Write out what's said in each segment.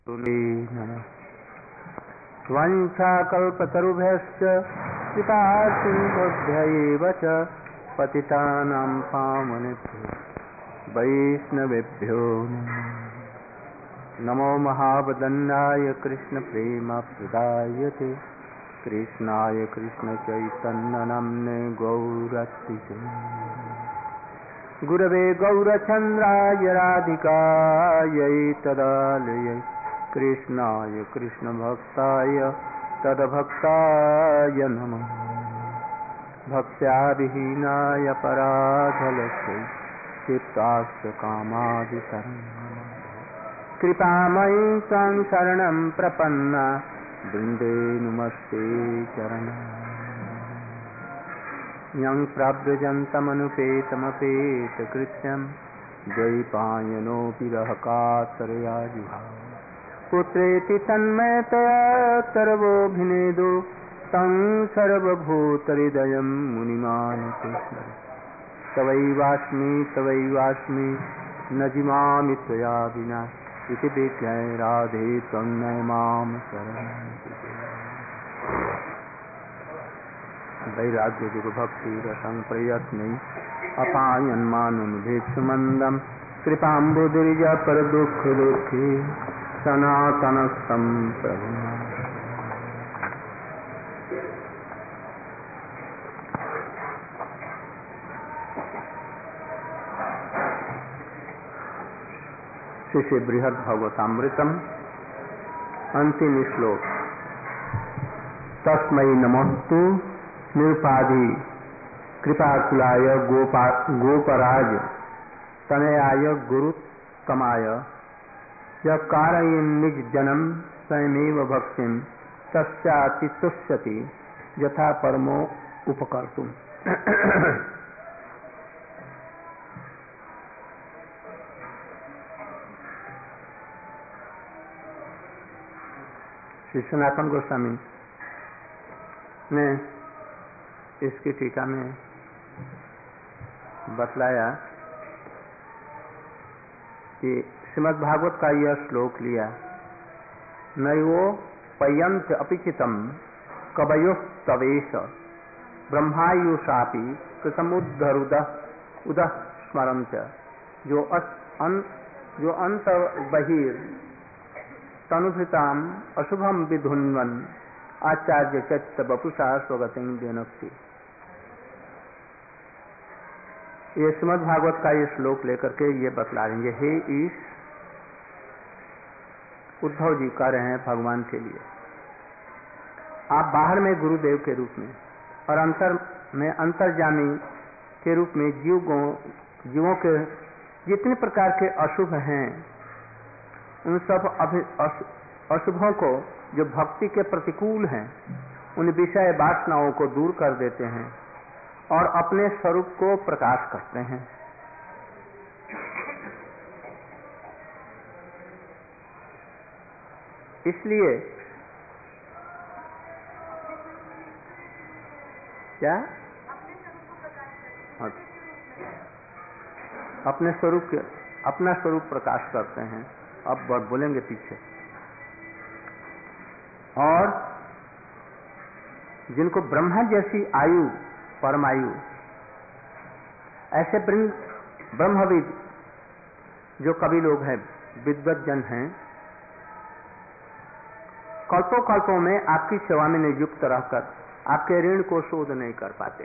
वंशाकल्पतरुभ्यश्च कृपासिन्धुभ्य एव च पतितानां पावनेभ्यो वैष्णवेभ्यो नमो महावदन्नाय कृष्णप्रेमप्रदायते कृष्णाय कृष्णचैतन्यनाम्ने गौरतिसे गुरवे गौरचन्द्राय राधिकायै तदालयै कृष्णाय कृष्णभक्ताय तद्भक्ताय नमः भक्त्या विहीनाय पराधलस्य चित्तास्य कामादितरङ्गम् कृपामयी त्वां शरणं प्रपन्ना वृन्दे नमस्ते चरणम् यं प्रव्रजन्तमनुपेतमपेतकृत्यं द्वैपायनोऽपि रहकातरया जुहाव पुत्रेति तन्मयतया सर्वोऽभिनेदो तं सर्वभूतहृदयं मुनिमानते तवैवास्मि न जिमामि त्वया विना इति विज्ञाय राधे त्वं नय मां शरणं वैराग्य भक्ति रसं प्रयत्नै अपायन्मानुभिक्षु मन्दं कृपाम्बुदिर्य पर दुःख दुःखी सनातनस्थं प्रभु श्री बृहद भगवतामृतम अंतिम श्लोक तस्मै नमस्तु निरुपाधि कृपाकुलाय गोपराज तनयाय गुरुतमाय यः कारयन् निजजनं स्वयमेव भक्तिं तस्याति तुष्यति यथा परमो उपकर्तुम् श्री सनातन गोस्वामी ने इसकी टीका में बतलाया कि श्रीमद् भागवत का यह श्लोक लिया नैवो पयंत अपिचितम कवयोस्तवेश ब्रह्मायुषापि कृतमुद्धरुद उदः स्मरंत जो अंत बहिर तनुभृताम अशुभम विधुन्वन आचार्य चैत्य बपुषा स्वगतिं देनक्ति। ये श्रीमद् भागवत का ये श्लोक लेकर के ये बतला देंगे। हे ईश, उद्धव जी कह रहे हैं भगवान के लिए, आप बाहर में गुरुदेव के रूप में और अंतर में अंतर्जामी के रूप में जीवों के जितने प्रकार के अशुभ हैं उन सब अशुभों को जो भक्ति के प्रतिकूल हैं उन विषय वासनाओं को दूर कर देते हैं और अपने स्वरूप को प्रकाश करते हैं। इसलिए क्या अपने स्वरूप के अपना स्वरूप प्रकाश करते हैं। अब बोलेंगे पीछे। और जिनको ब्रह्मा जैसी आयु परमायु ऐसे ब्रह्मविद जो कवि लोग हैं विद्वज्जन हैं कल्पों कल्पों में आपकी सेवा में नियुक्त रहकर आपके ऋण को शोध नहीं कर पाते,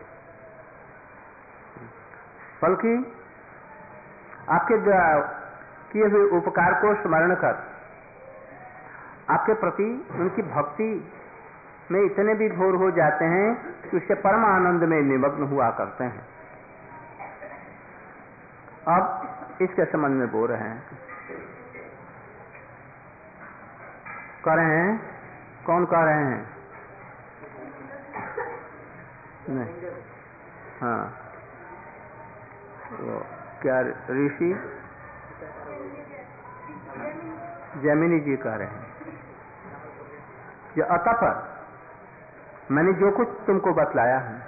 बल्कि आपके किए हुए उपकार को स्मरण कर आपके प्रति उनकी भक्ति में इतने भी भोर हो जाते हैं कि उससे परम आनंद में निमग्न हुआ करते हैं। अब इसके संबंध में बोल रहे हैं, कह रहे हैं, कौन कह रहे हैं? नहीं, हाँ, तो क्या ऋषि जैमिनी जी कह रहे हैं कि अतः मैंने जो कुछ तुमको बतलाया है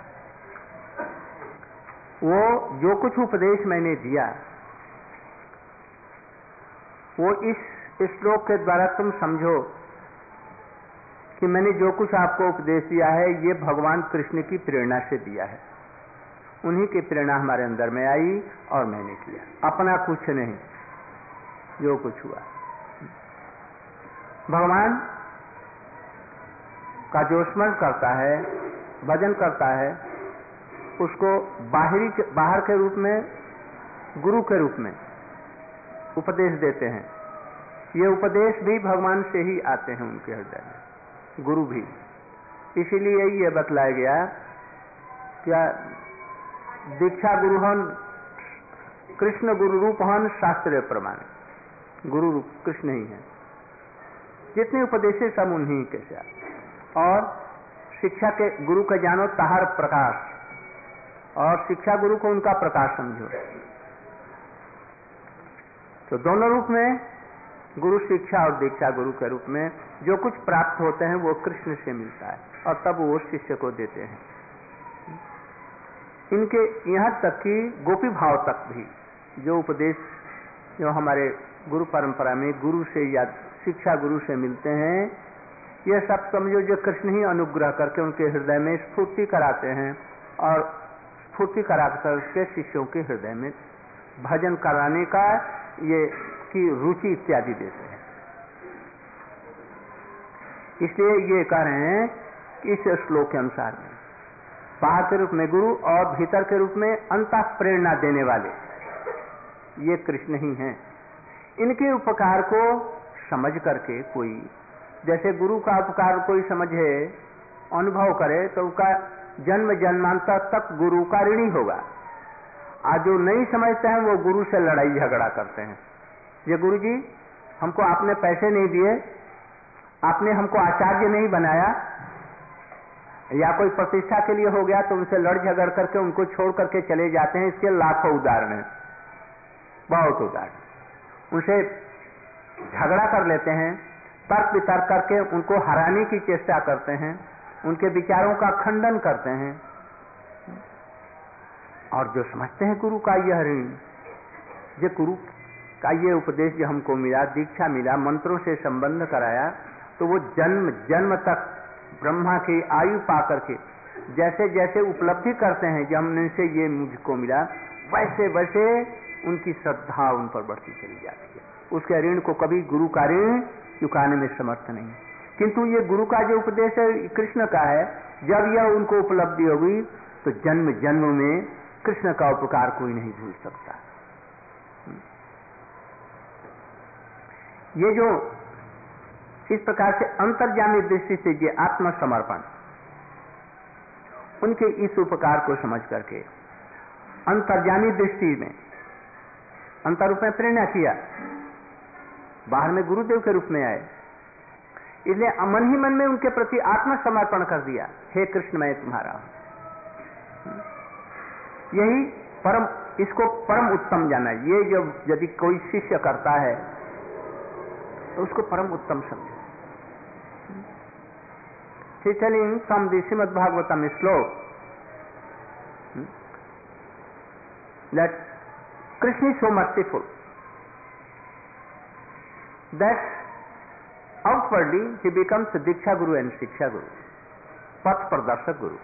वो जो कुछ उपदेश मैंने दिया वो इस इस श्लोक के द्वारा तुम समझो कि मैंने जो कुछ आपको उपदेश दिया है ये भगवान कृष्ण की प्रेरणा से दिया है, उन्हीं की प्रेरणा हमारे अंदर में आई और मैंने किया, अपना कुछ नहीं, जो कुछ हुआ। भगवान का जो स्मरण करता है, भजन करता है, उसको बाहर के रूप में, गुरु के रूप में उपदेश देते हैं। ये उपदेश भी भगवान से ही आते हैं उनके हृदय में, गुरु भी। इसीलिए ये बतलाया गया क्या दीक्षा गुरुहन कृष्ण गुरु रूपहन शास्त्रीय प्रमाण, गुरु रूप कृष्ण ही है। जितने उपदेश सब उन्हीं के साथ। और शिक्षा के गुरु के जानो ताहर प्रकाश, और शिक्षा गुरु को उनका प्रकाश समझो। तो दोनों रूप में, गुरु शिक्षा और दीक्षा गुरु के रूप में जो कुछ प्राप्त होते हैं वो कृष्ण से मिलता है, और तब वो शिष्य को देते हैं। इनके यहाँ तक कि गोपी भाव तक भी जो उपदेश जो हमारे गुरु परंपरा में गुरु से या शिक्षा गुरु से मिलते हैं, ये सब समझो जो कृष्ण ही अनुग्रह करके उनके हृदय में स्फूर्ति कराते हैं, और स्फूर्ति करा करके शिष्यों के हृदय में भजन कराने का ये की रुचि इत्यादि देते हैं। इसलिए ये कह रहे हैं कि इस श्लोक के अनुसार में बाहर के रूप में गुरु और भीतर के रूप में अंतः प्रेरणा देने वाले ये कृष्ण ही हैं। इनके उपकार को समझ करके कोई, जैसे गुरु का उपकार कोई समझे, अनुभव करे, तो उसका जन्म जन्मांतर तक गुरु का ऋणी होगा। आज जो नहीं समझते हैं वो गुरु से लड़ाई झगड़ा करते हैं। ये गुरु जी हमको आपने पैसे नहीं दिए, आपने हमको आचार्य नहीं बनाया, या कोई प्रतिष्ठा के लिए हो गया तो उनसे लड़ झगड़ करके उनको छोड़ करके चले जाते हैं। इसके लाखों उदाहरण हैं, बहुत उदाहरण। उनसे झगड़ा कर लेते हैं, तर्क वितर्क करके उनको हराने की चेष्टा करते हैं, उनके विचारों का खंडन करते हैं। और जो समझते हैं गुरु का यह ऋण, जो गुरु का ये उपदेश जो हमको मिला, दीक्षा मिला, मंत्रों से संबंध कराया, तो वो जन्म जन्म तक ब्रह्मा की आयु पा करके जैसे जैसे उपलब्धि करते हैं कि हमने से ये मुझको मिला, वैसे वैसे उनकी श्रद्धा उन पर बढ़ती चली जाती है। उसके ऋण को कभी गुरु का ऋण चुकाने में समर्थ नहीं। किंतु ये गुरु का जो उपदेश है कृष्ण का है, जब यह उनको उपलब्धि होगी तो जन्म जन्म में कृष्ण का उपकार कोई नहीं भूल सकता। ये जो इस प्रकार से अंतर्यामी दृष्टि से ये आत्मसमर्पण, उनके इस उपकार को समझ करके अंतर्यामी दृष्टि में अंतरूप में प्रेरणा किया, बाहर में गुरुदेव के रूप में आए, इसलिए मन ही मन में उनके प्रति आत्मसमर्पण कर दिया। हे कृष्ण मैं तुम्हारा हूं। यही परम, इसको परम उत्तम जाना। ये जो यदि कोई शिष्य करता है तो उसको परम उत्तम समझे। He is telling from the Srimad Bhagavatam slok that Krishna is so merciful that outwardly he becomes a Diksha Guru and Shiksha Guru, Path Pradarshak Guru,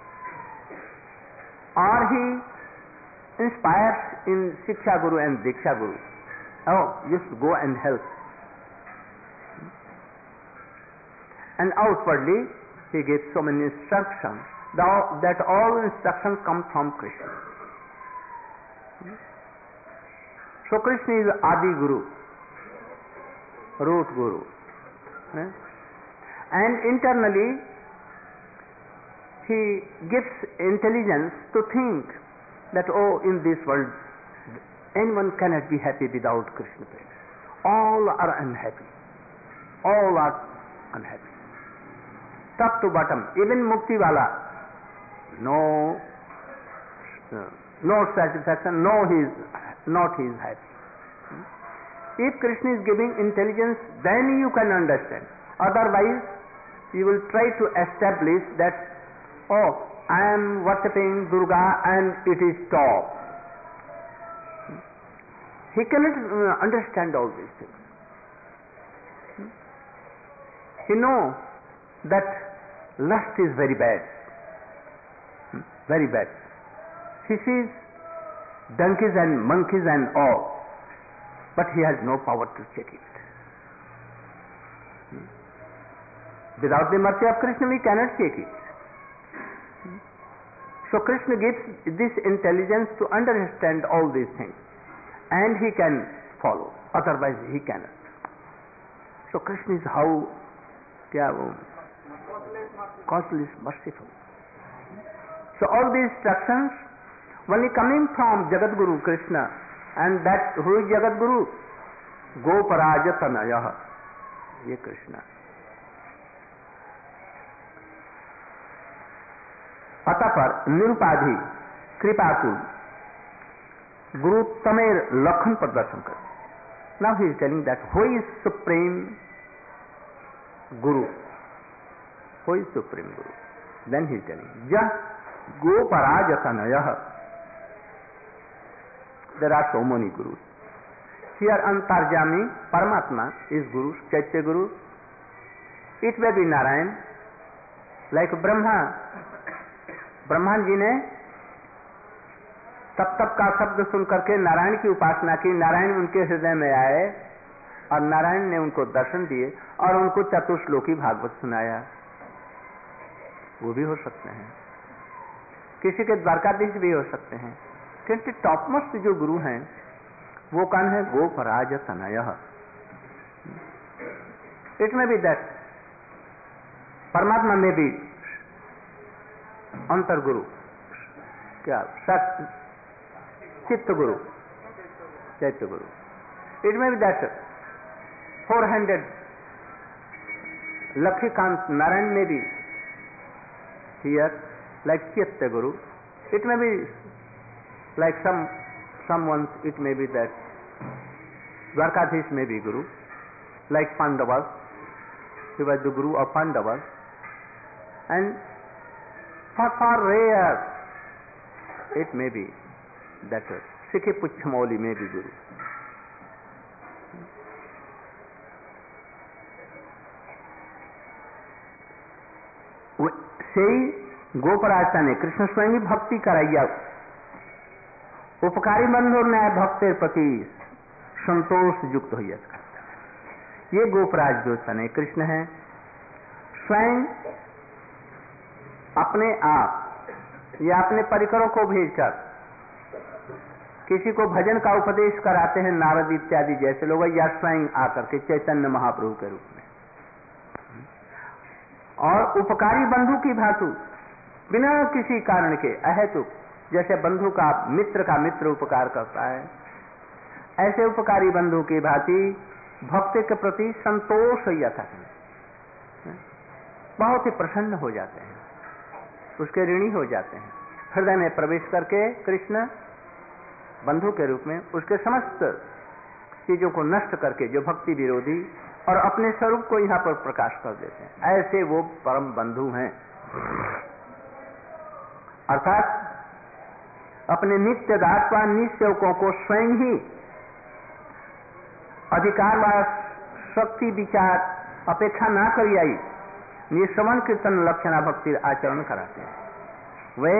or he inspires in Shiksha Guru and Diksha Guru. Oh, just go and help. And outwardly he gives so many instructions that all instructions come from Krishna. So Krishna is Adi Guru, root Guru. And internally he gives intelligence to think that, oh, in this world anyone cannot be happy without Krishna presence. All are unhappy. All are unhappy. Top to bottom, even Mukti Wala, no satisfaction, he is happy. If Krishna is giving intelligence, then you can understand. Otherwise, you will try to establish that, oh, I am worshipping Durga and it is top. He cannot understand all these things. He knows that lust is very bad. Very bad. He sees donkeys and monkeys and all, but he has no power to check it. Without the mercy of Krishna, we cannot check it. So Krishna gives this intelligence to understand all these things, and he can follow, otherwise he cannot. So Krishna is how causeless, merciful. So all these instructions only coming from Jagat Guru Krishna, and that who is Jagat Guru? Goparaja Tanayah, ye Krishna. अतः पर निरुपाधि कृपाकुल गुरु तमेर लक्षण प्रदर्शन कर. Now he is telling that who is supreme Guru? Who is supreme Guru? Then he is telling, Jah Goparajatanayah. There are so many Gurus. Here Antarjami, Paramatma is Guru, Chaitya Guru. It may be Narayan, like Brahma ji ने तप तप का शब्द सुन करके नारायण की उपासना की, नारायण उनके हृदय में आए और नारायण ने उनको दर्शन दिए और उनको चतुश्लोकी भागवत सुनाया. वो भी हो सकते हैं, किसी के द्वारकाधीश भी हो सकते हैं, क्योंकि टॉपमोस्ट जो गुरु हैं वो कौन है? गोपराज तनयः. इट में बी दैट परमात्मा में भी अंतर गुरु, क्या सत चित्त गुरु, चैत्य गुरु. It may be that 400 Laxmikant Narayan में भी हियर लाइक चित्त गुरु. It may be like someone, it may be that Dwarkadhish may be guru, like Pandavas, he was the guru of Pandavas, and far rare it may be that Sikhi Puchhamoli may be guru. সেই গোপরাজটা ने कृष्ण स्वयं ही भक्ति कराइया. उपकारी बंधु न्याय भक्तेर प्रति संतोष युक्त हो. ये गोपराज जो तने कृष्ण है, स्वयं अपने आप या अपने परिकरों को भेजकर किसी को भजन का उपदेश कराते हैं, नारद इत्यादि जैसे लोग, या स्वयं आकर के चैतन्य महाप्रभु के रूप में. और उपकारी बंधु की भांति बिना किसी कारण के अहेतुक, जैसे बंधु का मित्र उपकार करता है, ऐसे उपकारी बंधु की भांति भक्त के प्रति संतोष यथा बहुत ही प्रसन्न हो जाते हैं, उसके ऋणी हो जाते हैं. हृदय में प्रवेश करके कृष्ण बंधु के रूप में उसके समस्त चीजों को नष्ट करके, जो भक्ति विरोधी, और अपने स्वरूप को यहाँ पर प्रकाश कर देते हैं. ऐसे वो परम बंधु हैं. अर्थात अपने नित्य दास व निसेवकों को स्वयं ही अधिकार व शक्ति विचार अपेक्षा ना करी आई ये श्रवण कीर्तन लक्षणा भक्ति आचरण कराते हैं. वे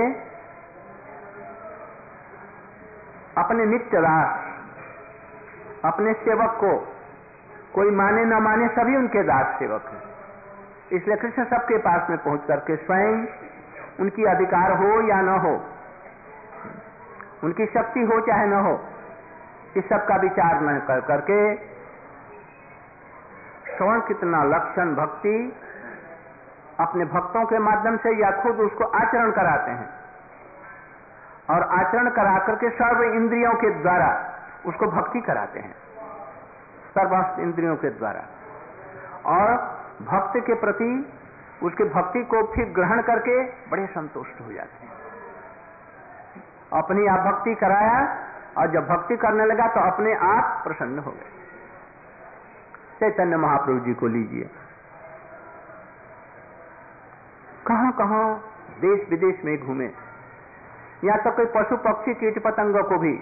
अपने नित्य दास, अपने सेवक को कोई माने न माने सभी उनके दास सेवक हैं. इसलिए कृष्ण सबके पास में पहुंच करके स्वयं उनकी अधिकार हो या न हो, उनकी शक्ति हो चाहे न हो, इस सब का विचार न कर करके श्रवण कितना लक्षण भक्ति अपने भक्तों के माध्यम से या खुद उसको आचरण कराते हैं, और आचरण करा करके सर्व इंद्रियों के द्वारा उसको भक्ति कराते हैं, सर्वस्व इंद्रियों के द्वारा. और भक्त के प्रति उसके भक्ति को फिर ग्रहण करके बड़े संतुष्ट हो जाते हैं. अपनी आप भक्ति कराया और जब भक्ति करने लगा तो अपने आप प्रसन्न हो गए. चैतन्य महाप्रभु जी को लीजिए, कहां कहां देश विदेश में घूमे, यहाँ तो कोई पशु पक्षी कीट पतंगों को भी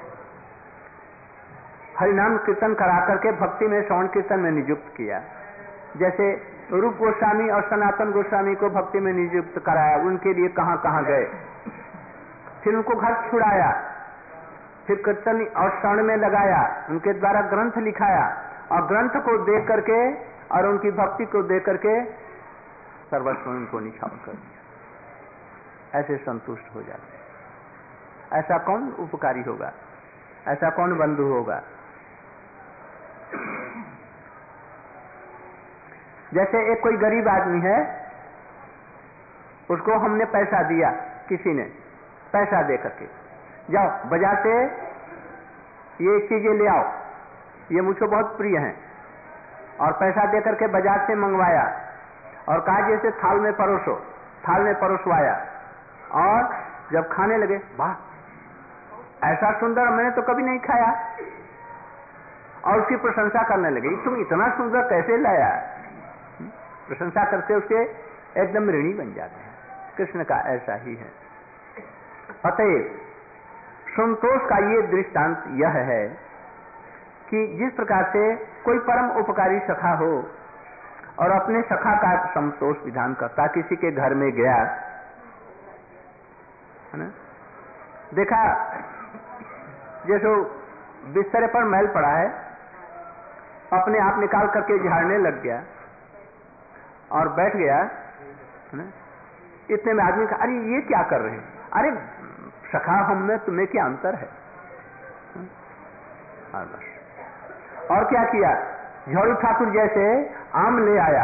हरिनाम कीर्तन करा करके भक्ति में श्रवण कीर्तन में नियुक्त किया. जैसे रूप गोस्वामी और सनातन गोस्वामी को भक्ति में नियुक्त कराया, उनके लिए कहाँ कहाँ गए, फिर उनको घर छुड़ाया, फिर कीर्तन और शरण में लगाया, उनके द्वारा ग्रंथ लिखाया, और ग्रंथ को देख करके और उनकी भक्ति को देख करके सर्वस्व उनको निछावर कर दिया। ऐसे संतुष्ट हो जाते। ऐसा कौन उपकारी होगा, ऐसा कौन बंधु होगा? जैसे एक कोई गरीब आदमी है, उसको हमने पैसा दिया, किसी ने पैसा दे करके, जाओ बाजार से ये चीजें ले आओ, ये मुझको बहुत प्रिय हैं, और पैसा दे करके बाजार से मंगवाया और कहा जैसे थाल में परोसो, थाल में परोसवाया, और जब खाने लगे, वाह ऐसा सुंदर मैंने तो कभी नहीं खाया, और उसकी प्रशंसा करने लगे, तुम इतना सुंदर कैसे लाया? प्रशंसा करके उसके एकदम ऋणी बन जाते हैं। कृष्ण का ऐसा ही है। अतएव संतोष का ये दृष्टांत यह है कि जिस प्रकार से कोई परम उपकारी सखा हो और अपने सखा का संतोष विधान करता, किसी के घर में गया, है ना, देखा जैसे बिस्तर पर मैल पड़ा है, अपने आप निकाल करके झाड़ने लग गया और बैठ गया, है ना, इतने में आदमी कहा, अरे ये क्या कर रहे हैं? अरे सखा हम में तुम्हें क्या अंतर है? और क्या किया? झाड़ू ठाकुर जैसे आम ले आया,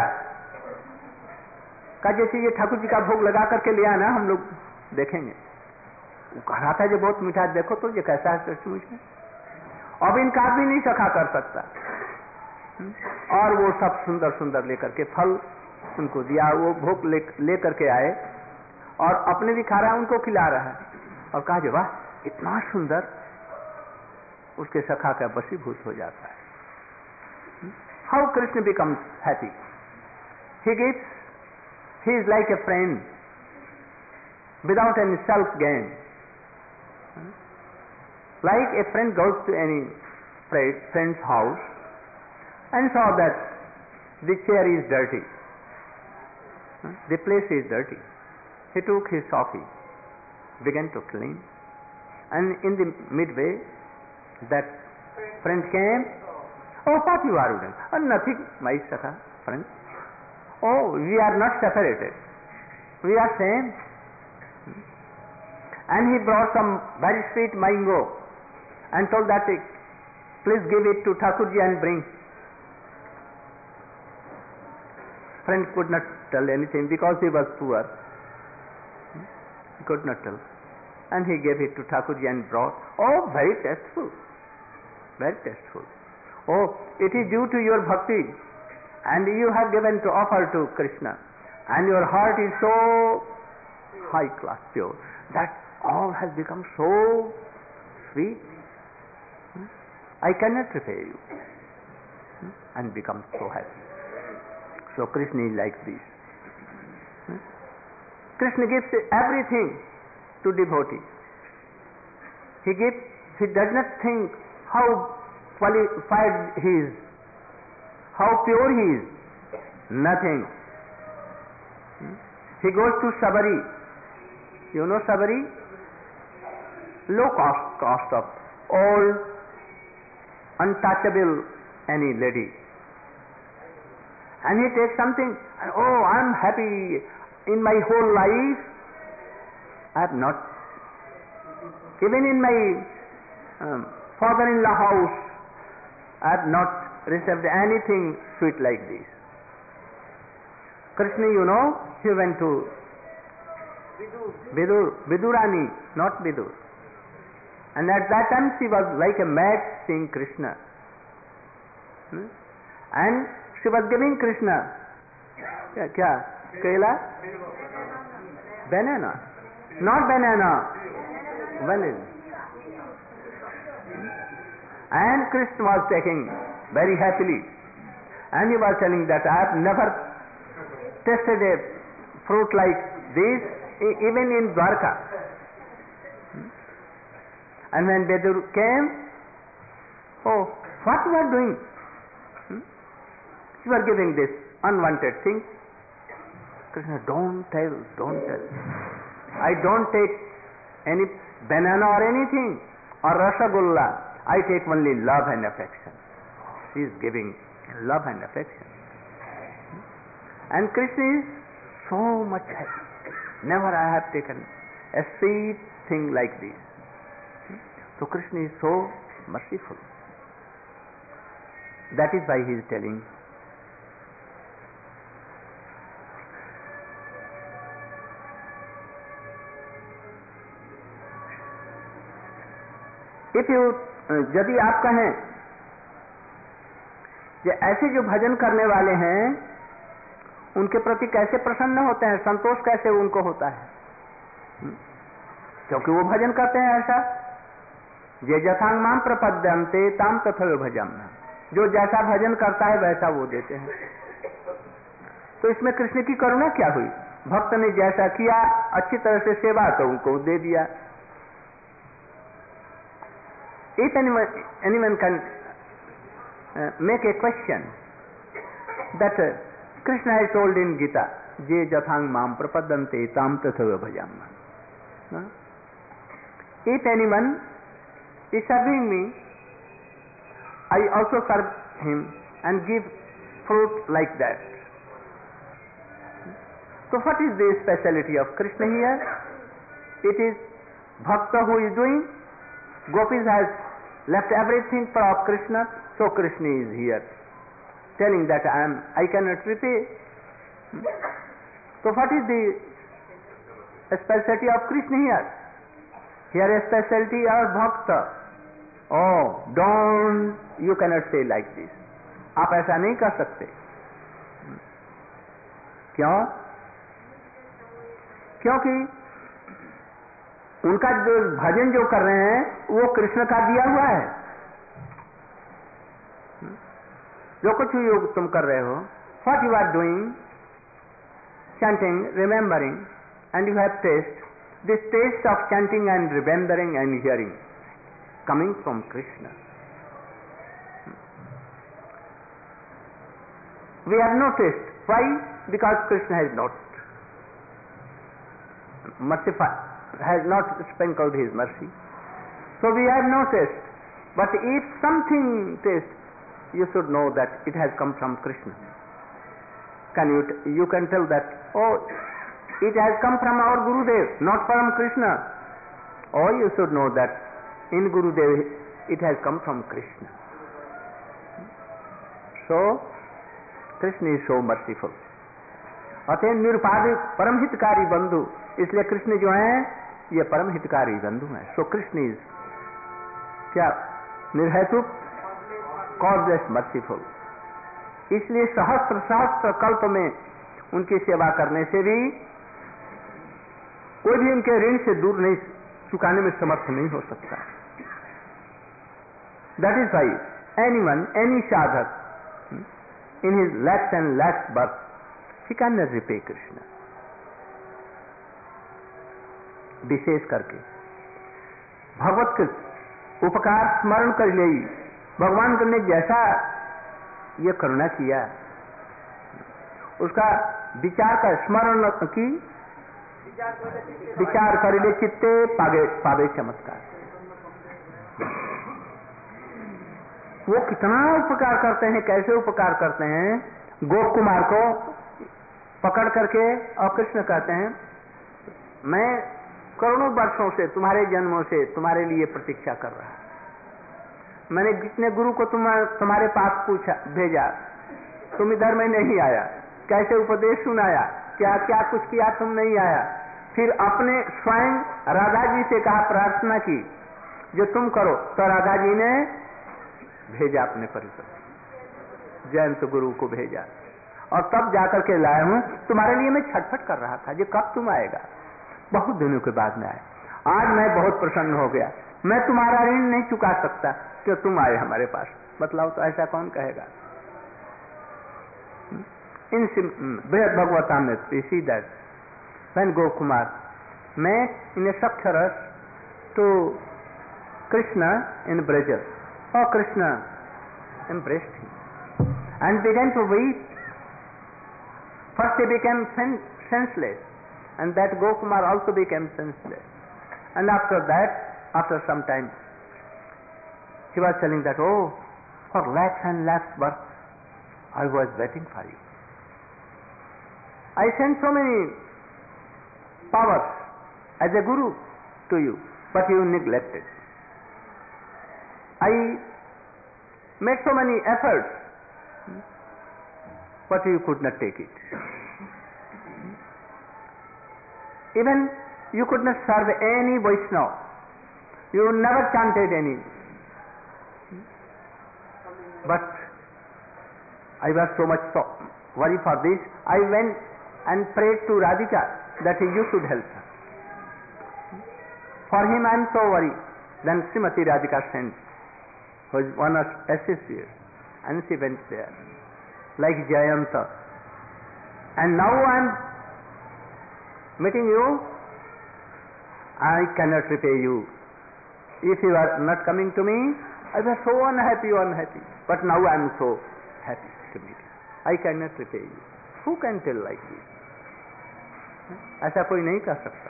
का जैसे ये ठाकुर जी का भोग लगा करके ले आना, हम लोग देखेंगे। वो कह रहा था जो बहुत मीठा, देखो तो ये कैसा है सचमुच में, अब इनकार भी नहीं सखा कर सकता। और वो सब सुंदर सुंदर लेकर के फल उनको दिया, वो भोग ले करके आए और अपने भी खा रहा है, उनको खिला रहा है, और कहा जो वाह इतना सुंदर, उसके सखा का वशीभूत हो जाता है। How Krishna becomes happy, he gives, he is like a friend without any self gain, like a friend goes to any friend's house and saw that the chair is dirty, the place is dirty. He took his sofi, began to clean, and in the midway that friend came. Oh, what you are doing? Oh, nothing, my Sakha friend. Oh, we are not separated, we are same. And he brought some very sweet mango and told that, please give it to Thakurji and bring. Friend could not tell anything because he was poor. He could not tell. And he gave it to Thakurji and brought. Oh, very tasteful. Very tasteful. Oh, it is due to your bhakti, and you have given to offer to Krishna, and your heart is so high class, pure, that all has become so sweet. I cannot repay you, and become so happy. So Krishna is like this. Krishna gives everything to devotee. He gives. He does not think how qualified he is, how pure he is. Nothing. He goes to Sabari. You know Sabari? Low cost of old, untouchable any lady, and he takes something, and oh, I am happy. In my whole life I have not, even in my father-in-law house, I have not received anything sweet like this. Krishna, you know, he went to Vidurani, not Vidur. And at that time she was like a mad seeing Krishna. And she was giving Krishna, kya? Kela? Banana. Not banana. Vanilla. And Krishna was taking very happily. And he was telling that I have never tasted a fruit like this, even in Dwarka. And when Vidur came, oh, what you are doing? You are giving this unwanted thing. Krishna, don't tell. I don't take any banana or anything or rasagulla. I take only love and affection. She is giving love and affection. And Krishna is so much happy. Never I have taken a sweet thing like this. So Krishna is so merciful. That is why he is telling. यदि आप कहें कि ऐसे जो भजन करने वाले हैं उनके प्रति कैसे प्रसन्न होते हैं, संतोष कैसे उनको होता है, क्योंकि वो भजन करते हैं ऐसा, जे जथांग माम प्रपद्यन्ते ताम तथैव भजाम्यहम्, जो जैसा भजन करता है वैसा वो देते हैं। तो इसमें कृष्ण की करुणा क्या हुई? भक्त ने जैसा किया, अच्छी तरह से सेवा तो उनको दे दिया। If anyone can make a question that Krishna has told in Gita, Je jathang mam prapadante tam tathaiva bhajamyaham. If anyone is serving me, I also serve him and give fruit like that. So what is the speciality of Krishna here? It is Bhakta who is doing. Gopis has left everything for Krishna, so Krishna is here telling that I cannot repay. So what is the specialty of Krishna here? Here a specialty of Bhakta. Oh, you cannot say like this. आप ऐसा नहीं कर सकते। क्यों? क्योंकि उनका जो भजन जो कर रहे हैं वो कृष्ण का दिया हुआ है। जो कुछ योग तुम कर रहे हो, what you are doing, chanting, remembering, and you have taste, this taste of chanting and remembering and hearing coming from Krishna. We have no taste. Why? Because Krishna has not has not sprinkled his mercy. So we have no taste. But if something taste, you should know that it has come from Krishna. You can tell that, oh, it has come from our Gurudev, not from Krishna. Or you should know that in Gurudev it has come from Krishna. So Krishna is so merciful. अतः निरुपाधिक परम हितकारी बंधु, इसलिए कृष्ण जो है ये परम हितकारी बंधु हैं। सो कृष्ण इज क्या? निर्हेतुक, कॉजलेस, मर्सीफुल। इसलिए सहस्त्र सहस्त्र कल्प में उनकी सेवा करने से भी कोई भी उनके ऋण से दूर नहीं, चुकाने में समर्थ नहीं हो सकता। That is why anyone, any sadhaka in his lakhs and lakhs birth, he cannot repay Krishna. विशेष करके भगवत के उपकार स्मरण कर ले, भगवान ने जैसा ये करुणा किया, उसका विचार का स्मरण की, विचार कर ले चित्ते पावे चमत्कार। वो कितना उपकार करते हैं, कैसे उपकार करते हैं। गोप कुमार को पकड़ करके और कृष्ण कहते हैं, मैं करोड़ों वर्षों से, तुम्हारे जन्मों से तुम्हारे लिए प्रतीक्षा कर रहा। मैंने जितने गुरु को तुम्हारे पास भेजा, तुम इधर में नहीं आया, कैसे उपदेश सुनाया, क्या क्या कुछ किया, तुम नहीं आया। फिर अपने स्वयं राधा जी से कहा, प्रार्थना की जो तुम करो, तो राधा जी ने भेजा अपने परिवार, जयंत गुरु को भेजा, और तब जाकर के लाया हूं। तुम्हारे लिए मैं छटपट कर रहा था, जो कब तुम आएगा। बहुत दिनों के बाद में आए, आज मैं बहुत प्रसन्न हो गया। मैं तुम्हारा ऋण नहीं चुका सकता कि तुम आए हमारे पास। बतलाओ तो ऐसा कौन कहेगा। इन बृहद भगवता में see that when Gokumar met in a Saksharas to Krishna in Braja, oh Krishna embraced him and began to weep. First he became senseless, and that Gokumar also became senseless. And after that, after some time, he was telling that, oh, for lakhs and lakhs births, I was waiting for you. I sent so many powers as a guru to you, but you neglected. I made so many efforts, but you could not take it. Even you could not serve any Vaishnava. You never chanted any. But I was so much worried for this. I went and prayed to Radhika that you should help her. For him I am so worried. Then Srimati Radhika sent, who is one of associates, and she went there, like Jayanta. And now I am meeting you, I cannot repay you. If you are not coming to me, I was so unhappy. But now I am so happy to meet you. I cannot repay you. Who can tell like this? ऐसा कोई नहीं कर सकता.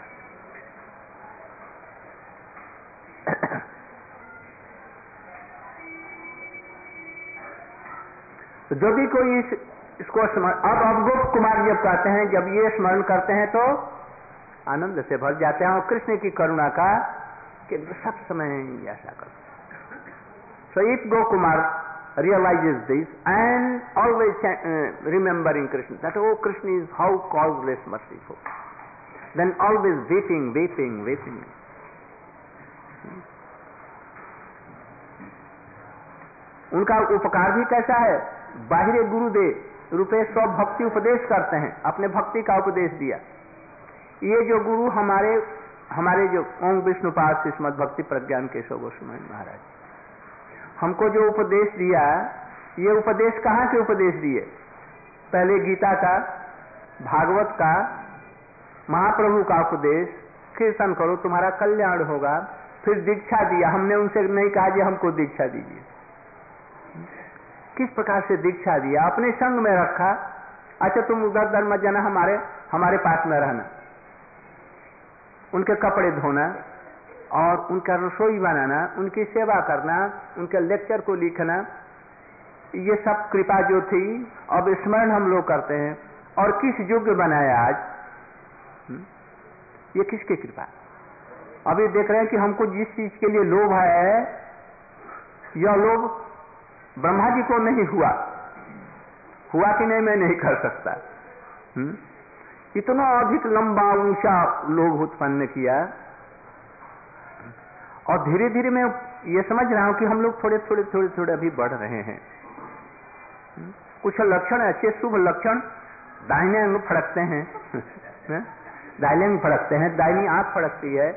तो जो भी कोई इसको स्मरण, अब गोप कुमार जब कहते हैं, जब ये स्मरण करते हैं तो आनंद से भर जाते हैं और कृष्ण की करुणा का कि सब समय ऐसा करते हैं. So if Gokumar realizes this and always remembering Krishna, that oh, Krishna is how causeless merciful, then always weeping. उनका उपकार भी कैसा है, बाहिरे गुरुदेव रूपे स्व भक्ति उपदेश करते हैं, अपने भक्ति का उपदेश दिया. ये जो गुरु हमारे जो ओम विष्णुपाद श्रीमद् भक्ति प्रज्ञान केशव गोस्वामी महाराज, हमको जो उपदेश दिया, ये उपदेश कहाँ के उपदेश दिए? पहले गीता का, भागवत का, महाप्रभु का उपदेश, कीर्तन करो तुम्हारा कल्याण होगा. फिर दीक्षा दिया. हमने उनसे नहीं कहा कि हमको दीक्षा दीजिए. किस प्रकार से दीक्षा दिया? अपने संग में रखा. अच्छा तुम उधर धर्म जाना, हमारे पास में रहना, उनके कपड़े धोना और उनका रसोई बनाना, उनकी सेवा करना, उनके लेक्चर को लिखना, ये सब कृपा जो थी अब स्मरण हम लोग करते हैं. और किस योग्य बनाया आज? ये किसकी कृपा? अभी देख रहे हैं कि हमको जिस चीज के लिए लोभ है, यह लोभ ब्रह्मा जी को नहीं हुआ कि नहीं मैं नहीं कर सकता. इतना अधिक लंबा ऊंचा लोभ उत्पन्न किया. और धीरे धीरे मैं ये समझ रहा हूं कि हम लोग थोड़े अभी बढ़ रहे हैं. कुछ लक्षण अच्छे शुभ लक्षण दाहिने अंग फड़कते हैं, दाहिने अंग फड़कते हैं, दाहिनी आंख फड़कती है,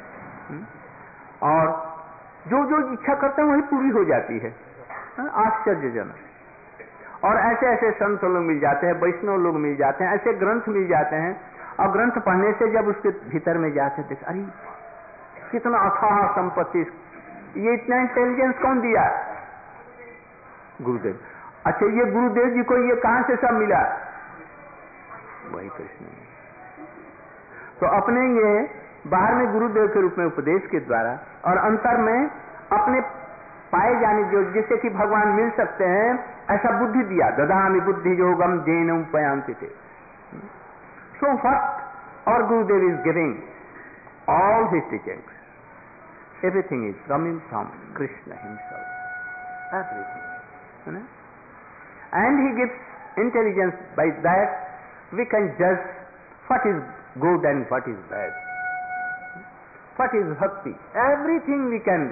और जो इच्छा करते हैं वही पूरी हो जाती है. आश्चर्यजनक. और ऐसे संत लोग मिल जाते हैं, वैष्णव लोग मिल जाते हैं, ऐसे ग्रंथ मिल जाते हैं. और ग्रंथ पढ़ने से जब उसके भीतर में जाते देख, अरे कितना अथाह संपत्ति, ये इतना इंटेलिजेंस कौन दिया? गुरुदेव. अच्छा ये गुरुदेव जी को ये कहां से सब मिला? वही कृष्ण. तो अपने ये बाहर में गुरुदेव के रूप में उपदेश के द्वारा और अंतर में अपने पाए जाने जो जिससे कि भगवान मिल सकते हैं, ऐसा बुद्धि दिया. ददामि बुद्धि योगम जेन उपयांति थे. सो what our Gurudev is giving all his teachings. Everything is coming from Krishna himself. Everything. And he gives intelligence. By that we can judge what is good and what is bad. What is bhakti. Everything we can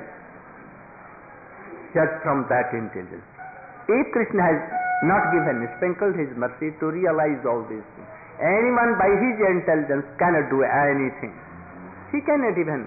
judge from that intelligence. If Krishna has not given, sprinkled his mercy to realize all these things, anyone by his intelligence cannot do anything. He cannot even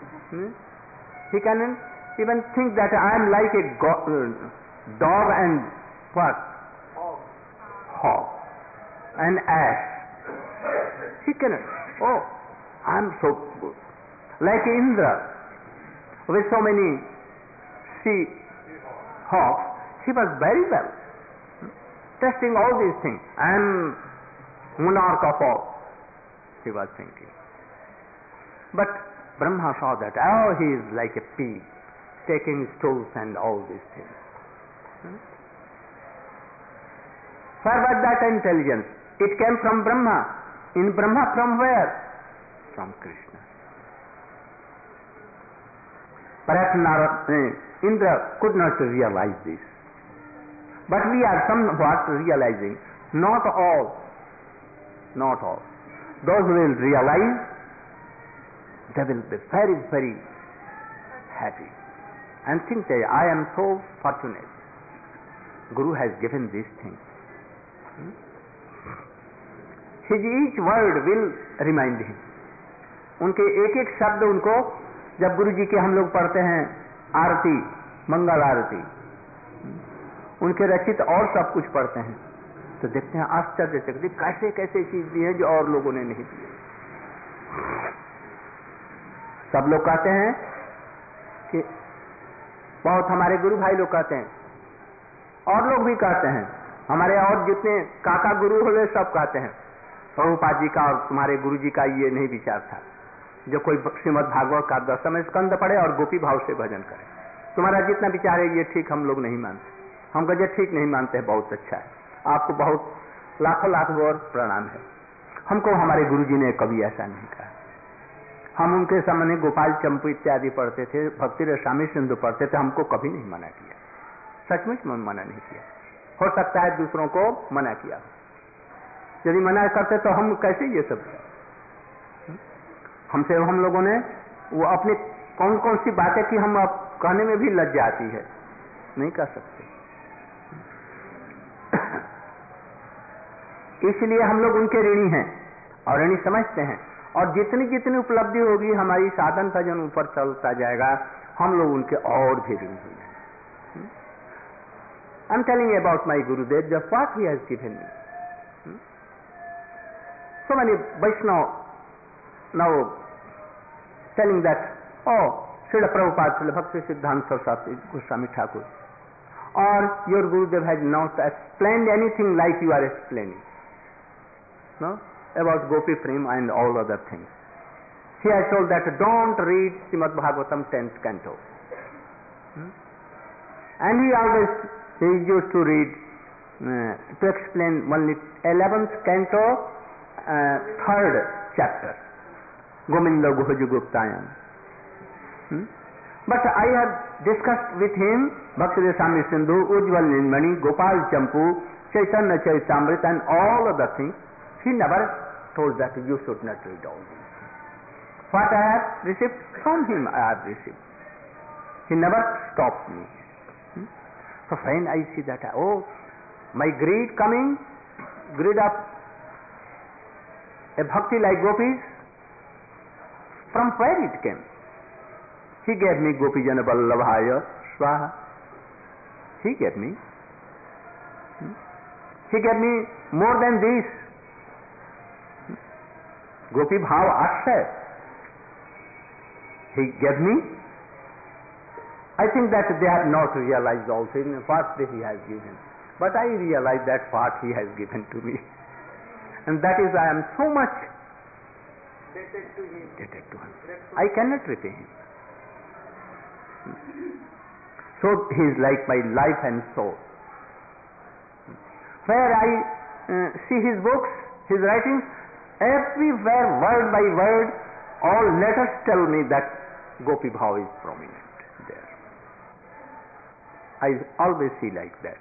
think that I am like a dog and what? Hog and ass. He cannot. Oh, I am so good. Like Indra, with so many sea hogs, he was very well. testing all these things. I am monarch of all, he was thinking. But Brahma saw that, oh, he is like a pig, taking stools and all these things. Where was that intelligence? It came from Brahma. In Brahma, from where? From Krishna. Perhaps Indra could not realize this. But we are somewhat realizing, not all. Those who will realize, they will be very, very happy and think that I am so fortunate. Guru has given these things. His each word will remind him. उनके एक एक शब्द उनको, जब गुरु जी के हम लोग पढ़ते हैं आरती, मंगल आरती, उनके रचित और सब कुछ पढ़ते हैं तो देखते हैं आश्चर्यचकित कैसे कैसे चीज दी है जो और लोगों ने नहीं दी। सब लोग कहते हैं कि बहुत हमारे गुरु भाई लोग कहते हैं, और लोग भी कहते हैं, हमारे और जितने काका गुरु हुए सब कहते हैं प्रभुपाद जी का और तुम्हारे गुरु जी का ये नहीं विचार था जो कोई श्रीमद् भागवत का 10वें स्कंद पढ़े और गोपी भाव से भजन करे। तुम्हारा जितना विचार है ये ठीक हम लोग नहीं मानते। हम कहते ठीक नहीं मानते हैं, बहुत अच्छा है, आपको बहुत लाखों लाख और प्रणाम है। हमको हमारे गुरु जी ने कभी ऐसा नहीं कहा। हम उनके सामने गोपाल चंपू इत्यादि पढ़ते थे, भक्ति रसामी सिंधु पढ़ते थे, हमको कभी नहीं मना किया, सचमुच में मना नहीं किया। हो सकता है दूसरों को मना किया, यदि मना करते तो हम कैसे ये सब, हमसे हम लोगों ने वो अपनी कौन कौन सी बातें की हम अब कहने में भी लज्जा आती है, नहीं कर सकते। इसलिए हम लोग उनके ऋणी हैं और ऋणी समझते हैं, और जितनी जितनी उपलब्धि होगी हमारी साधन भजन ऊपर चलता जाएगा, हम लोग उनके और भी ऋणी हैं। I am telling about my Gurudev, just what he has given me. So many Vaishnava now telling that, oh, Srila Prabhupada, Srila Bhakti Siddhanta Saraswati Goswami Thakur, or your Gurudev has not explained anything like you are explaining, no, about Gopi Prem and all other things. He has told that don't read Srimad Bhagavatam 10th canto. And he used to read, to explain only 11th canto, 3rd chapter, Govinda Guhaju Guptayan. But I have discussed with him Bhakti Rasami Sindhu, Ujjwal Nilmani, Gopal Champu, Chaitanya Charitamrita and all other things. He never told that you should not read all these. What I have received from him I have received. He never stopped me. So when I see that, oh, my greed coming, greed of a bhakti like gopis, from where it came? He gave me Gopi Jana Vallabhaya Swaha. He gave me. He gave me more than this. Gopi Bhav Ashray. He gave me. I think that they have not realized also in what he has given. But I realize that what he has given to me. And that is, I am so much indebted to him. I cannot repay him. So he is like my life and soul. Where I see his books, his writings, everywhere, word by word, all letters tell me that Gopi Bhav is prominent there. I always see like that.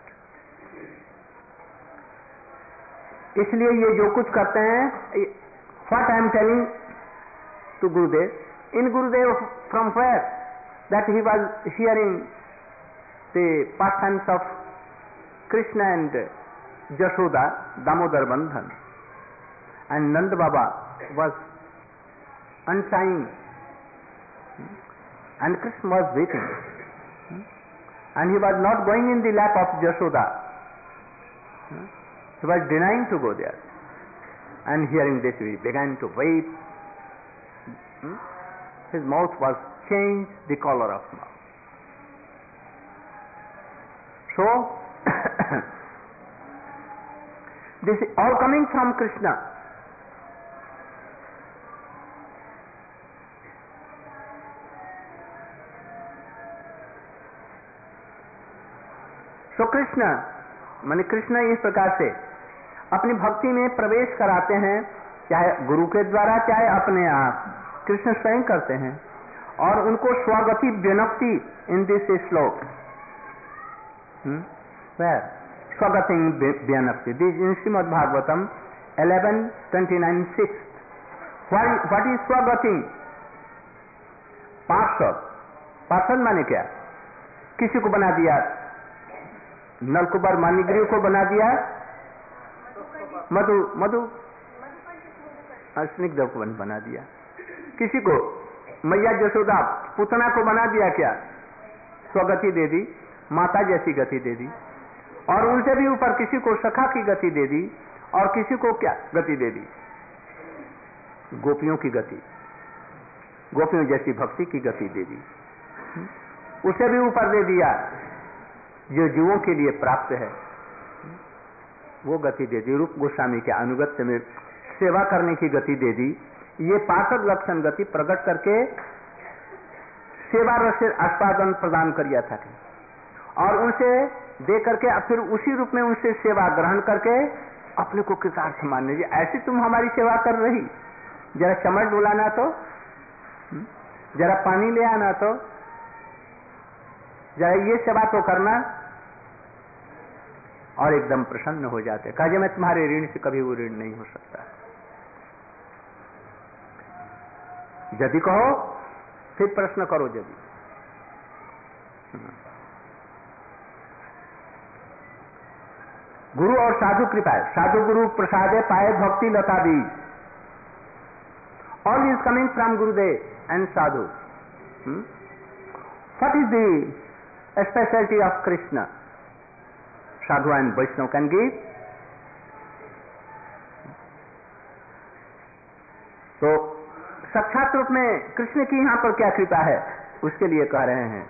इसलिए ये जो कुछ करते हैं, what I am telling to Gurudev, in Gurudev from where? That he was hearing the pastimes of Krishna and Jashoda, Damodar Bandhan, and Nanda Baba was untying, and Krishna was waiting, and he was not going in the lap of Jashoda. He was denying to go there, and hearing this he began to weep. His mouth was changed, the color of mouth. So This is all coming from Krishna. So Krishna, माने कृष्ण इस प्रकार से अपनी भक्ति में प्रवेश कराते हैं, चाहे गुरु के द्वारा चाहे अपने आप, कृष्ण स्वयं करते हैं और उनको स्वगति व्यनक्ति इन दिस श्लोक, स्वगति व्यनक्ति, this in Shrimad Bhagavatam 11:29-6. What is स्वगति? पार्षद. पार्षद माने क्या? किसी को बना दिया, नलकुबर मानिग्रीव को बना दिया, मधु स्निग्ध को बना दिया, किसी को मैया जसोदा पुतना को बना दिया, क्या स्वगति दे दी, माता जैसी गति दे दी, और उनसे भी ऊपर किसी को सखा की गति दे दी, और किसी को क्या गति दे दी? गोपियों की गति, गोपियों जैसी भक्ति की गति दे दी, उसे भी ऊपर दे दिया जो जीवों के लिए प्राप्त है, वो गति दे दी। रूप गोस्वामी के अनुगत्य में सेवा करने की गति दे दी। ये पार्षद लक्षण गति प्रकट करके सेवा रस आस्वादन प्रदान किया था, और उनसे दे करके फिर उसी रूप में उनसे सेवा ग्रहण करके अपने को कृतार्थ मानने जी, ऐसी तुम हमारी सेवा कर रही, जरा चमड़ डुलाना तो, जरा पानी ले आना तो, जरा ये सेवा तो करना, और एकदम प्रसन्न हो जाते, कहा मैं तुम्हारे ऋण से कभी वो ऋण नहीं हो सकता। यदि कहो फिर प्रश्न करो, यदि गुरु और साधु कृपा है, साधु गुरु प्रसादे पाए भक्ति लता दी, all is coming from Gurudev and sadhu. What is the specialty of Krishna? Sadhu and Vaishnava can give. तो साक्षात रूप में कृष्ण की यहाँ पर क्या कृपा है, उसके लिए कह रहे हैं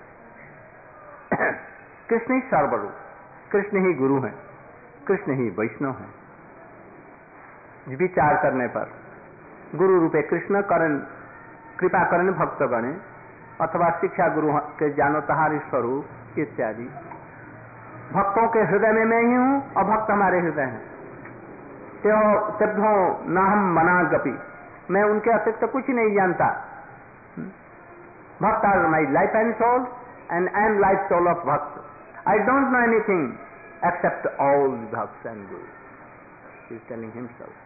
कृष्ण ही सर्वरूप, कृष्ण ही गुरु हैं, कृष्ण ही वैष्णव हैं। विचार करने पर गुरु रूपे कृष्ण करण कृपा करण भक्त गणे, अथवा शिक्षा गुरु के जानो तहारी स्वरूप इत्यादि। भक्तों के हृदय में मैं ही हूँ और भक्त हमारे हृदय हैं। तेभ्यो न हम मना गपी, मैं उनके अतिरिक्त कुछ नहीं जानता। Bhakta are my life and soul and I am life soul of bhakta. I don't know anything except all भक्ts and guru, he is telling himself.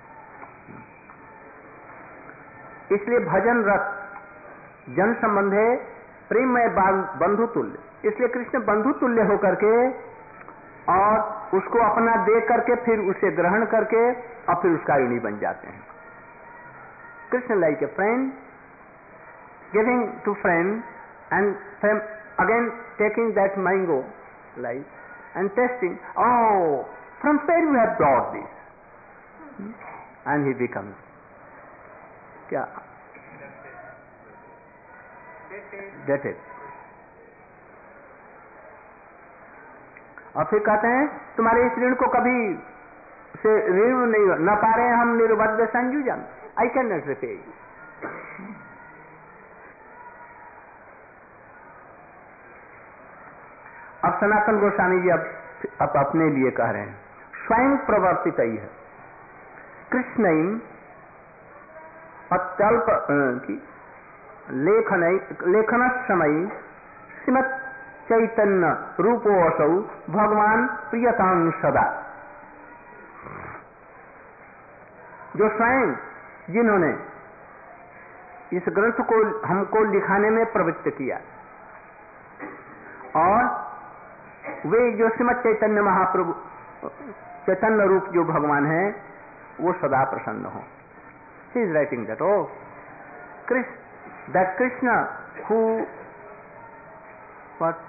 इसलिए भजन रस जन संबंधे प्रेम में बंधु तुल्य, इसलिए कृष्ण बंधु तुल्य होकर के और उसको अपना दे करके फिर उसे ग्रहण करके और फिर उसका ऋणी बन जाते हैं। Krishna like a friend giving to friend and again taking that mango like and tasting, oh from where you have brought this, and he becomes क्या गेट इट। और फिर कहते हैं तुम्हारे इस ऋण को कभी से ऋण नहीं न पा रहे हैं हम, निर्बद्ध संयुजन, I can not repay you. अब सनातन गोस्वामी जी अब अपने लिए कह रहे हैं, स्वयं प्रवर्तित ही है कृष्ण अत्यल्प की लेखन समय श्रीमत् चैतन्य रूपो असौ भगवान प्रियतां सदा। जो स्वयं जिन्होंने इस ग्रंथ को हमको लिखाने में प्रवृत्त किया, और वे जो श्रीमत् चैतन्य महाप्रभु चैतन्य रूप जो भगवान है वो सदा प्रसन्न हो। He is writing that, oh, that Krishna who, what,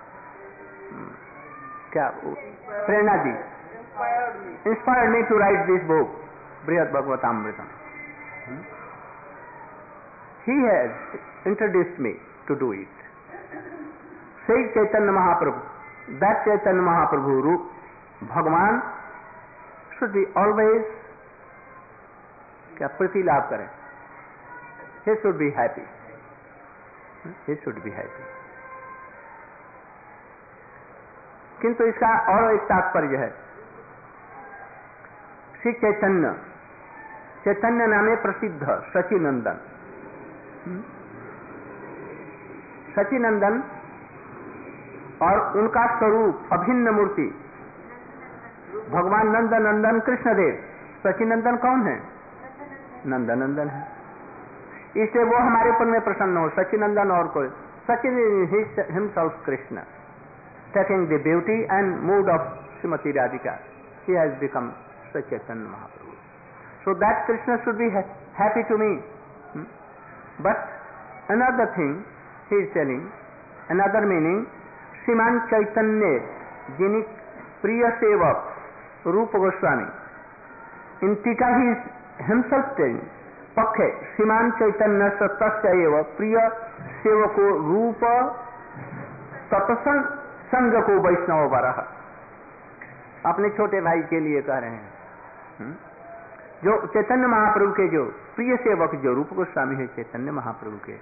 क्या, प्रेरणा दी, inspired me to write this book, Brihad Bhagavatamritam. He has introduced me to do it. Say Chaitanya Mahaprabhu, that Chaitanya Mahaprabhu रूप भगवान should be always क्या प्रीति लाभ करें. He should be happy. He should be happy. किंतु इसका और एक तात्पर्य है. श्री चैतन्य, चैतन्य नामे प्रसिद्ध सचिनंदन. सचिनंदन और उनका स्वरूप अभिन्न मूर्ति भगवान नंद नंदन कृष्णदेव. सचिनंदन कौन है? नंदनंदन है. इसलिए वो हमारे ऊपर में प्रसन्न हो. सचिनंदन और कोई. Sachin himself Krishna, taking the beauty and mood of Shrimati Radhika, he has become Chaitanya Mahaprabhu. So that Krishna should be happy to me. But another thing he is telling, another meaning, Shriman Chaitanya जिन्हीं प्रिय सेवक रूप गोस्वामी, इन टीका ही हिमसेल्फ टेलिंग पक्ष श्रीमान चैतन्य सत्य प्रिय सेवको रूप तत्संग को वैष्णव बरह. अपने छोटे भाई के लिए कह रहे हैं. जो चैतन्य महाप्रभु के जो प्रिय सेवक जो रूप गोस्वामी है चैतन्य महाप्रभु के,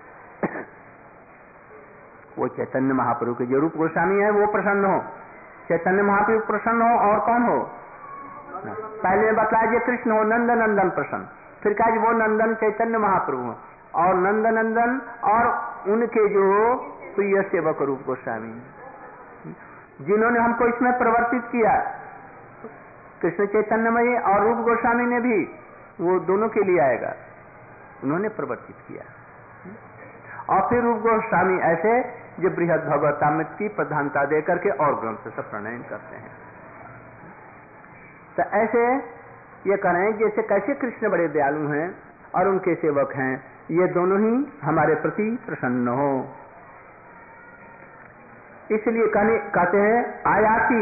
वो चैतन्य महाप्रभु के जो रूप गोस्वामी है वो प्रसन्न हो. चैतन्य महाप्रभु प्रसन्न हो और कौन हो? पहले बताया जो कृष्ण हो, नंद नंदन प्रसन्न. फिर कहा वो नंदन चैतन्य महाप्रभु हो और नंद नंदन और उनके जो प्रिय सेवक रूप गोस्वामी जिन्होंने हमको इसमें प्रवर्तित किया. कृष्ण चैतन्यमय और रूप गोस्वामी ने भी, वो दोनों के लिए आएगा, उन्होंने प्रवर्तित किया. और फिर रूप गोस्वामी ऐसे जो बृहद भगवतामृत की प्रधानता दे करके और ग्रंथ से प्रणयन करते हैं. तो ऐसे ये करें जैसे कैसे कृष्ण बड़े दयालु हैं और उनके सेवक हैं, ये दोनों ही हमारे प्रति प्रसन्न हो. इसलिए कहते हैं आयाति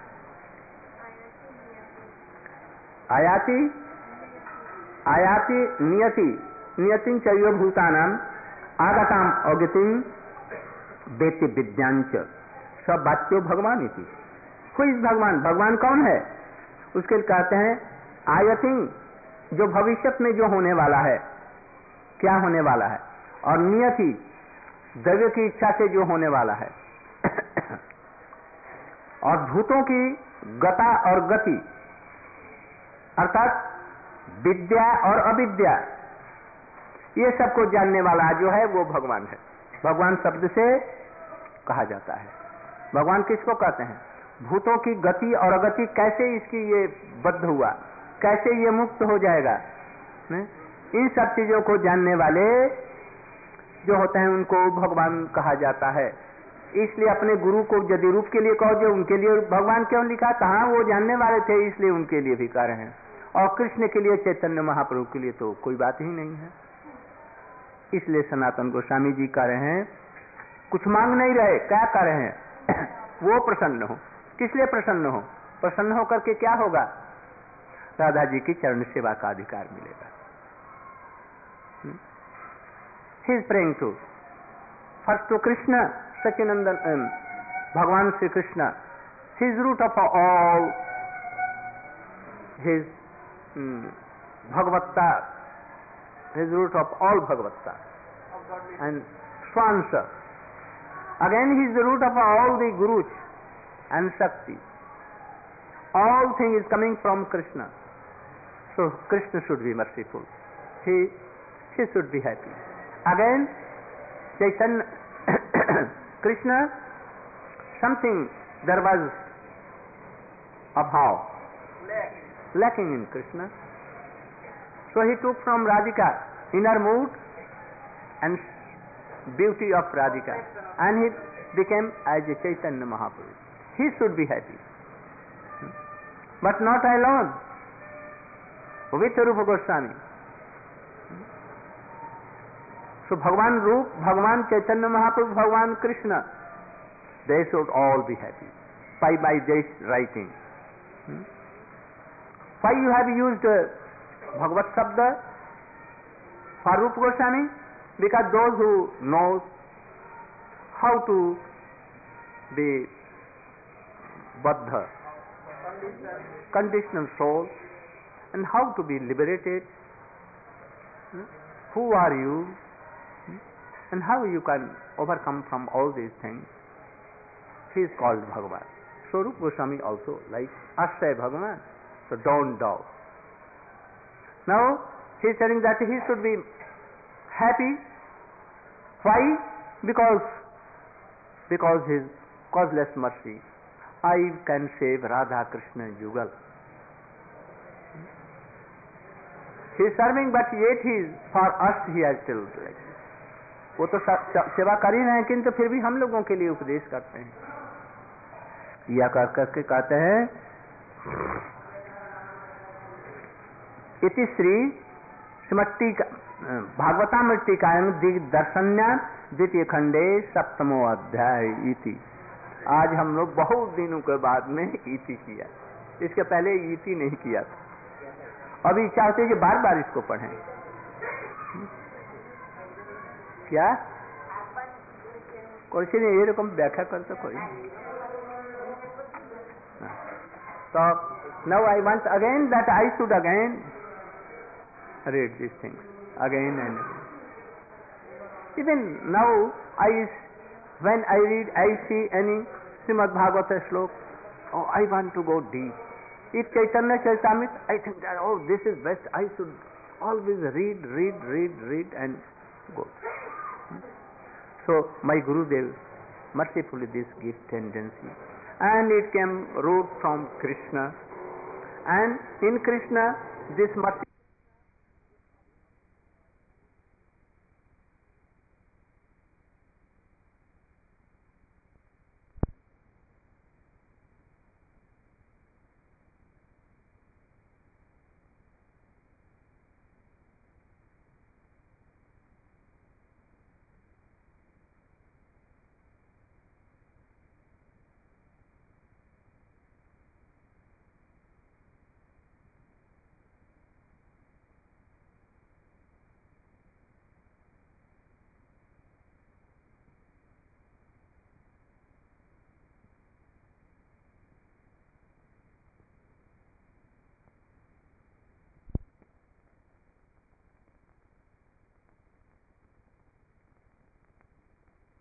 आयाति आयाति नियति नियतिं चैव भूतानाम आगताम अगतिं वेत्ति विद्यांच सब बात्यो भगवान इति. कोई भगवान, भगवान कौन है? उसके लिए कहते हैं आयति, जो भविष्य में जो होने वाला है, क्या होने वाला है, और नियति द्रव्य की इच्छा से जो होने वाला है, और भूतों की गता और गति अर्थात विद्या और अविद्या, ये सबको जानने वाला जो है वो भगवान है. भगवान शब्द से कहा जाता है. भगवान किसको कहते हैं? भूतों की गति और अगति, कैसे इसकी ये बद्ध हुआ, कैसे ये मुक्त हो जाएगा, इन सब चीजों को जानने वाले जो होते हैं उनको भगवान कहा जाता है. इसलिए अपने गुरु को यदि रूप के लिए कहो, जो उनके लिए भगवान क्यों लिखा? कहाँ वो जानने वाले थे, इसलिए उनके लिए भी कह रहे हैं. और कृष्ण के लिए, चैतन्य महाप्रभु के लिए तो कोई बात ही नहीं है. इसलिए सनातन गोस्वामी जी कह रहे हैं, कुछ मांग नहीं रहे, क्या कह रहे हैं? वो प्रसन्न हो. किस लिए प्रसन्न हो? प्रसन्न होकर के क्या होगा? राधा जी की चरण सेवा का अधिकार मिलेगा. He is praying to first to Krishna Sachinandan, Bhagwan Shri Krishna. He is root of all his Bhagavatta, his root of all Bhagavatta, and Swansa. Again he is the root of all the Gurus and Shakti. All thing is coming from Krishna. So Krishna should be merciful. He should be happy. Again Chaitanya Krishna, something there was abhava, lacking in Krishna. So he took from Radhika inner mood and beauty of Radhika, and he became as a Chaitanya Mahaprabhu. He should be happy, but not alone, with Rupa Goswami. So Bhagavan Rup, Bhagavan Chaitanya Mahaprabhu, Bhagavan Krishna, they should all be happy by this writing. Why you have used Bhagavat Sabda for Rupa Goswami? Because those who knows how to be baddha, conditional soul, and how to be liberated. Who are you? And how you can overcome from all these things. He is called Bhagavan. Swarup Goswami also like Ashay Bhagavan. So don't doubt. Now he is telling that he should be happy. Why? Because his causeless mercy. I can save Radha Krishna Yugal. He is serving, but yet he is for us he has still like. वो तो सेवा कर ही रहे हैं, किंतु फिर भी हम लोगों के लिए उपदेश करते हैं। यह कर करके कहते हैं इति श्री श्रीमती भागवतामृत टीकायां दिग्दर्शन्या द्वितीय खंडे सप्तमो अध्याय इति। आज हम लोग बहुत दिनों के बाद में इति किया, इसके पहले इति नहीं किया था। अभी इच्छा होती है कि बार बार इसको पढ़ें। क्या कोई नहीं ये रकम व्याख्या करता कोई। So now I want again that I should again read these things again and again. Even now when I read, I see any Srimad Bhagavata slok, oh, I want to go deep. If Chaitanya Charitamrita, I think that oh, this is best. I should always read and go. So my Gurudev mercifully this gives tendency, and it came root from Krishna, and in Krishna this mercy